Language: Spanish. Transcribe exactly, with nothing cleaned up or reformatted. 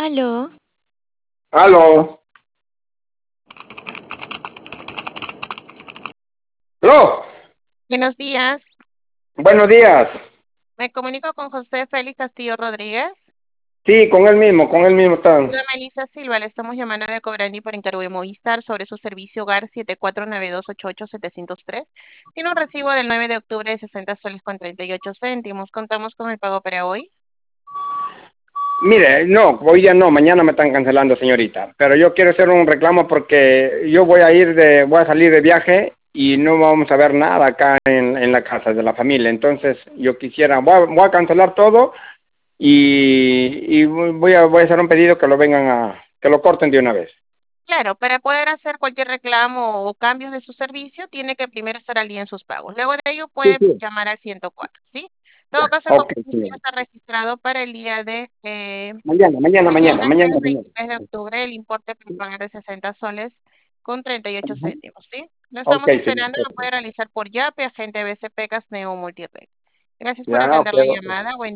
Aló, Aló. Aló. Buenos días. Buenos días. Me comunico con José Félix Castillo Rodríguez. Sí, con él mismo, con él mismo están. Yo, Melissa Silva, le estamos llamando de Cobrani por encargo de Movistar sobre su servicio hogar siete cuatro nueve dos ocho ocho siete cero tres. Tiene un recibo del nueve de octubre de sesenta soles con treinta y ocho céntimos. Contamos con el pago para hoy. Mire, no, hoy ya no, mañana me están cancelando, señorita. Pero yo quiero hacer un reclamo porque yo voy a ir de, voy a salir de viaje y no vamos a ver nada acá en, en la casa de la familia. Entonces, yo quisiera, voy a, voy a cancelar todo y, y voy a, voy a hacer un pedido que lo vengan a, que lo corten de una vez. Claro, para poder hacer cualquier reclamo o cambios de su servicio, tiene que primero estar al día en sus pagos. Luego de ello Sí, puede sí. llamar al ciento cuatro, ¿sí? En todo caso, el Ok, compromiso ya señorita. está registrado para el día de eh, Mañana, mañana, mañana, mañana, mañana, jueves mañana. veintitrés de octubre, el importe por pagar de sesenta soles con treinta y ocho Ujú. céntimos, ¿sí? Lo Ok, estamos esperando, señorita. lo puede realizar por Yape, agente B C P, Casneo Multirred. Gracias por Ya, atender ok. la llamada. Buen